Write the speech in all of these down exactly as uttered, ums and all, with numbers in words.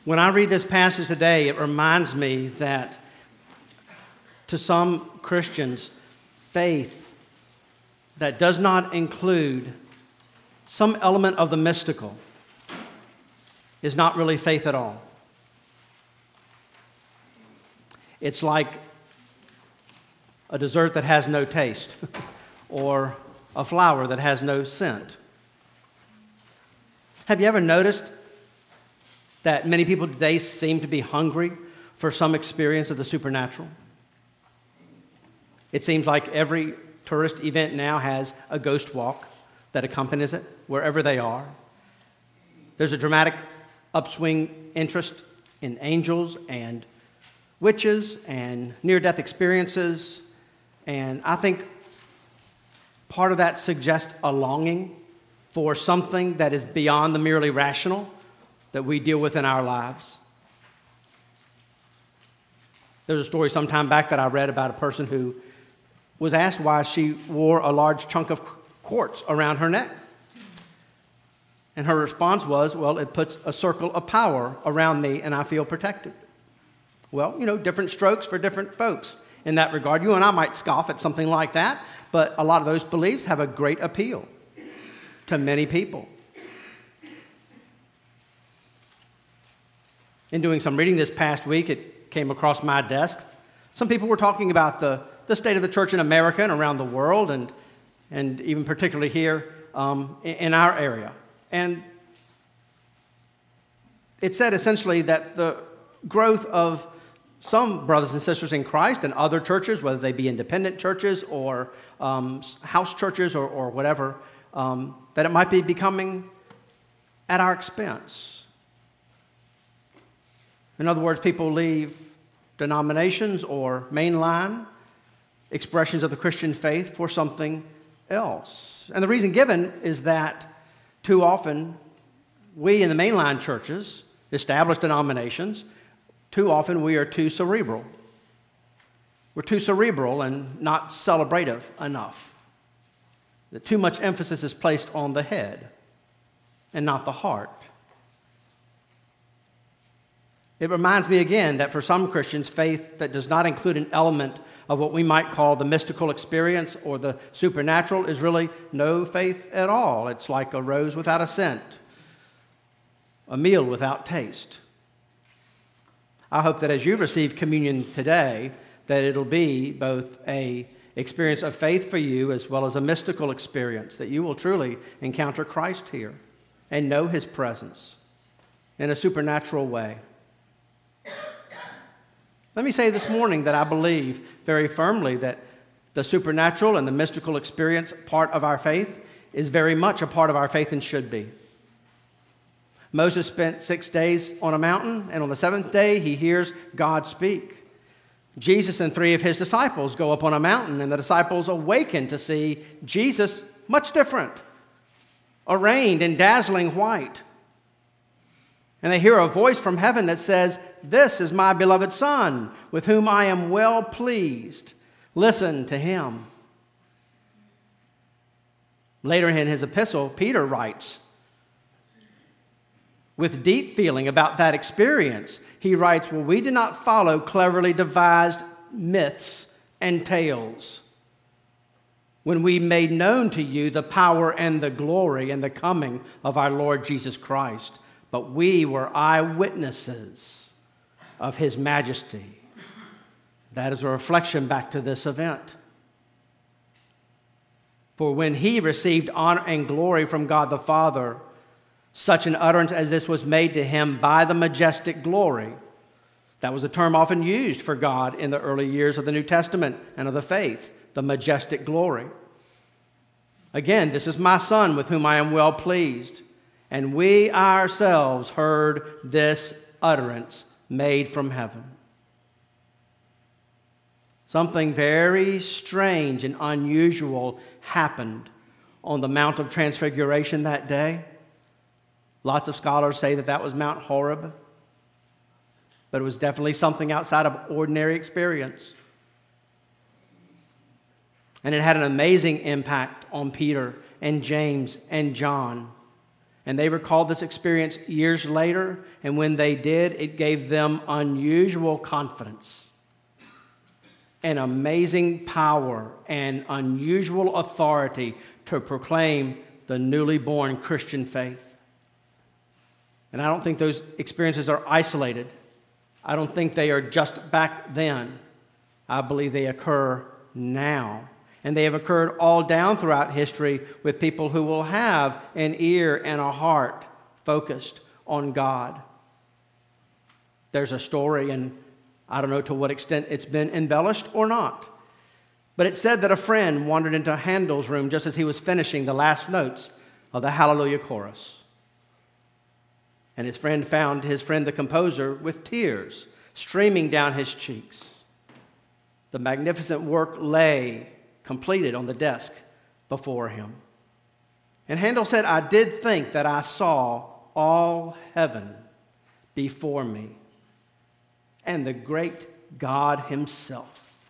When I read this passage today, it reminds me that to some Christians, faith that does not include some element of the mystical is not really faith at all. It's like a dessert that has no taste or a flower that has no scent. Have you ever noticed that many people today seem to be hungry for some experience of the supernatural? It seems like every tourist event now has a ghost walk that accompanies it wherever they are. There's a dramatic upswing interest in angels and witches and near-death experiences, and I think part of that suggests a longing for something that is beyond the merely rational that we deal with in our lives. There's a story some time back that I read about a person who was asked why she wore a large chunk of quartz around her neck. And her response was, well, it puts a circle of power around me and I feel protected. Well, you know, different strokes for different folks in that regard. You and I might scoff at something like that, but a lot of those beliefs have a great appeal to many people. In doing some reading this past week, it came across my desk. Some people were talking about the, the state of the church in America and around the world, and, and even particularly here um, in, in our area. And it said essentially that the growth of some brothers and sisters in Christ and other churches, whether they be independent churches or um, house churches or, or whatever, um, that it might be becoming at our expense. In other words, people leave denominations or mainline expressions of the Christian faith for something else. And the reason given is that too often we in the mainline churches, established denominations, too often we are too cerebral. We're too cerebral and not celebrative enough. That too much emphasis is placed on the head and not the heart. It reminds me again that for some Christians, faith that does not include an element of what we might call the mystical experience or the supernatural is really no faith at all. It's like a rose without a scent, a meal without taste. I hope that as you receive communion today, that it'll be both a experience of faith for you as well as a mystical experience, that you will truly encounter Christ here and know his presence in a supernatural way. Let me say this morning that I believe very firmly that the supernatural and the mystical experience part of our faith is very much a part of our faith and should be. Moses spent six days on a mountain, and on the seventh day he hears God speak. Jesus and three of his disciples go up on a mountain, and the disciples awaken to see Jesus much different, arrayed in dazzling white. And they hear a voice from heaven that says, "This is my beloved Son, with whom I am well pleased. Listen to him." Later in his epistle, Peter writes, with deep feeling about that experience, he writes, "Well, we did not follow cleverly devised myths and tales when we made known to you the power and the glory and the coming of our Lord Jesus Christ, but we were eyewitnesses of his majesty." That is a reflection back to this event. For when he received honor and glory from God the Father, such an utterance as this was made to him by the majestic glory. That was a term often used for God in the early years of the New Testament and of the faith, the majestic glory. Again, "This is my Son with whom I am well pleased." And we ourselves heard this utterance made from heaven. Something very strange and unusual happened on the Mount of Transfiguration that day. Lots of scholars say that that was Mount Horeb, but it was definitely something outside of ordinary experience. And it had an amazing impact on Peter and James and John. And they recalled this experience years later, and when they did, it gave them unusual confidence and amazing power and unusual authority to proclaim the newly born Christian faith. And I don't think those experiences are isolated. I don't think they are just back then. I believe they occur now. And they have occurred all down throughout history with people who will have an ear and a heart focused on God. There's a story, and I don't know to what extent it's been embellished or not, but it said that a friend wandered into Handel's room just as he was finishing the last notes of the Hallelujah chorus. And his friend found his friend, the composer, with tears streaming down his cheeks. The magnificent work lay completed on the desk before him. And Handel said, "I did think that I saw all heaven before me and the great God himself."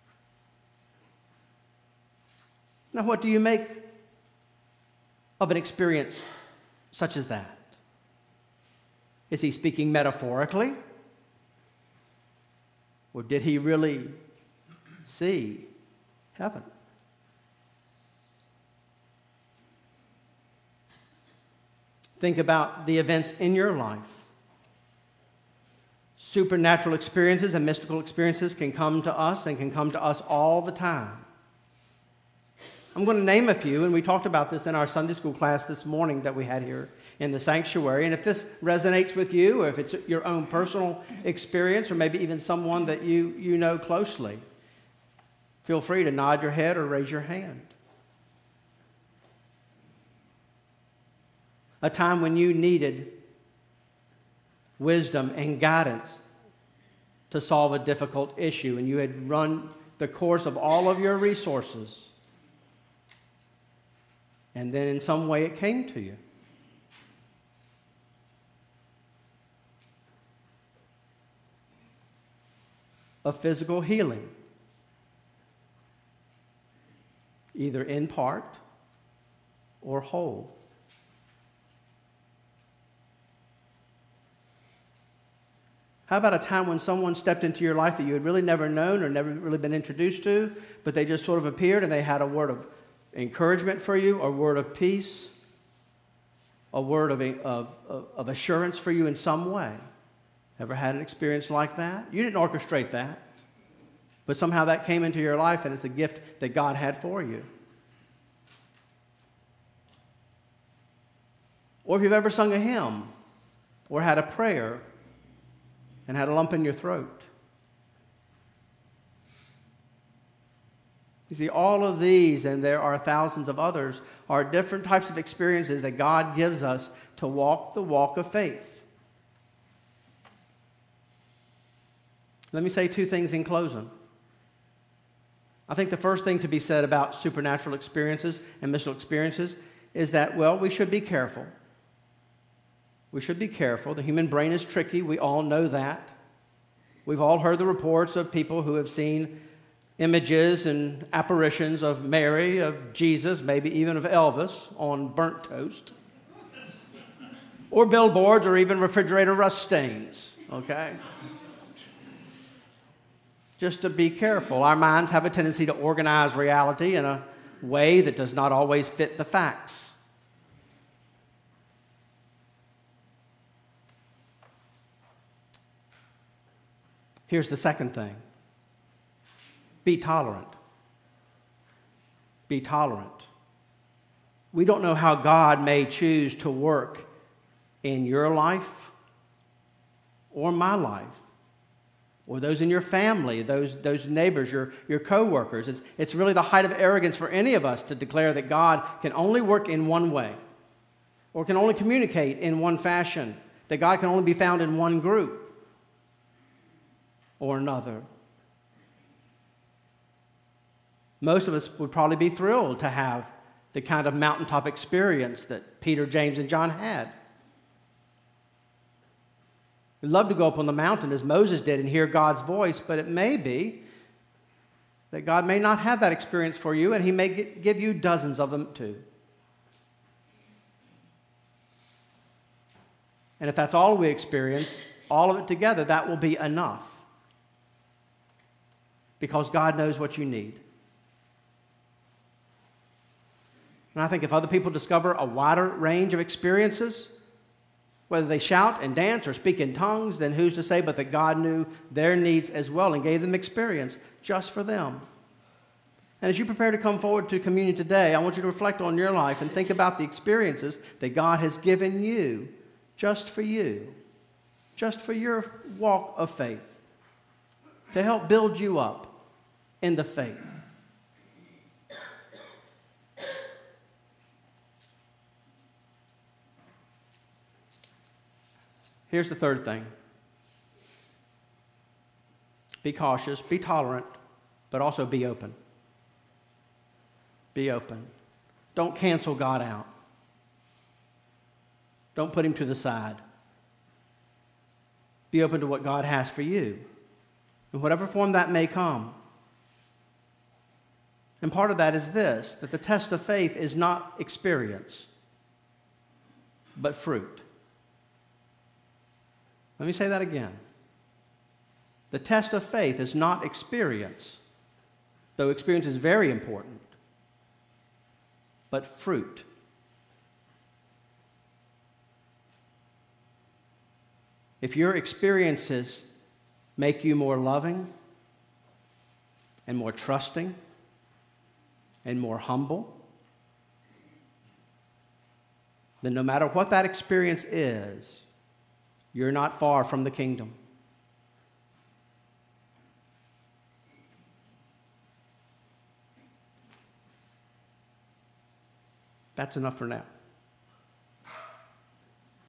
Now, what do you make of an experience such as that? Is he speaking metaphorically? Or did he really see heaven? Think about the events in your life. Supernatural experiences and mystical experiences can come to us and can come to us all the time. I'm going to name a few, and we talked about this in our Sunday school class this morning that we had here in the sanctuary. And if this resonates with you, or if it's your own personal experience, or maybe even someone that you, you know closely, feel free to nod your head or raise your hand. A time when you needed wisdom and guidance to solve a difficult issue, and you had run the course of all of your resources, and then in some way it came to you. A physical healing, either in part or whole. How about a time when someone stepped into your life that you had really never known or never really been introduced to, but they just sort of appeared and they had a word of encouragement for you, a word of peace, a word of, of, of assurance for you in some way? Ever had an experience like that? You didn't orchestrate that, but somehow that came into your life and it's a gift that God had for you. Or if you've ever sung a hymn or had a prayer and had a lump in your throat. You see, all of these, and there are thousands of others, are different types of experiences that God gives us to walk the walk of faith. Let me say two things in closing. I think the first thing to be said about supernatural experiences and mystical experiences is that, well, we should be careful. We should be careful. The human brain is tricky. We all know that. We've all heard the reports of people who have seen images and apparitions of Mary, of Jesus, maybe even of Elvis on burnt toast, or billboards, or even refrigerator rust stains, okay? Just to be careful. Our minds have a tendency to organize reality in a way that does not always fit the facts. Here's the second thing. Be tolerant. Be tolerant. We don't know how God may choose to work in your life or my life or those in your family, those, those neighbors, your, your co-workers. It's, it's really the height of arrogance for any of us to declare that God can only work in one way or can only communicate in one fashion, that God can only be found in one group or another. Most of us would probably be thrilled to have the kind of mountaintop experience that Peter, James, and John had. We'd love to go up on the mountain as Moses did and hear God's voice, but it may be that God may not have that experience for you, and he may give you dozens of them too. And if that's all we experience, all of it together, that will be enough. Because God knows what you need. And I think if other people discover a wider range of experiences, whether they shout and dance or speak in tongues, then who's to say but that God knew their needs as well and gave them experience just for them. And as you prepare to come forward to communion today, I want you to reflect on your life and think about the experiences that God has given you just for you, just for your walk of faith, to help build you up in the faith. Here's the third thing. Be cautious, be tolerant, but also be open. Be open. Don't cancel God out. Don't put him to the side. Be open to what God has for you, in whatever form that may come. And part of that is this, that the test of faith is not experience, but fruit. Let me say that again. The test of faith is not experience, though experience is very important, but fruit. If your experiences make you more loving and more trusting and more humble, then no matter what that experience is, you're not far from the kingdom. That's enough for now.